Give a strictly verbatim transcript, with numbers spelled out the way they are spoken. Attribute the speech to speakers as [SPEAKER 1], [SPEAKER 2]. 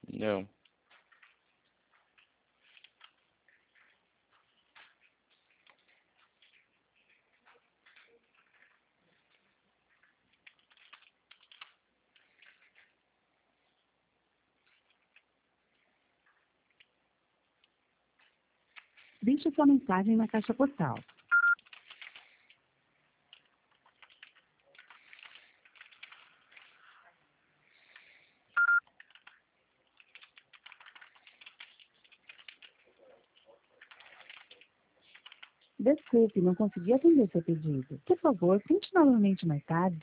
[SPEAKER 1] Não.
[SPEAKER 2] Deixe sua mensagem na caixa postal. Desculpe, não consegui atender seu pedido. Por favor, tente novamente mais tarde.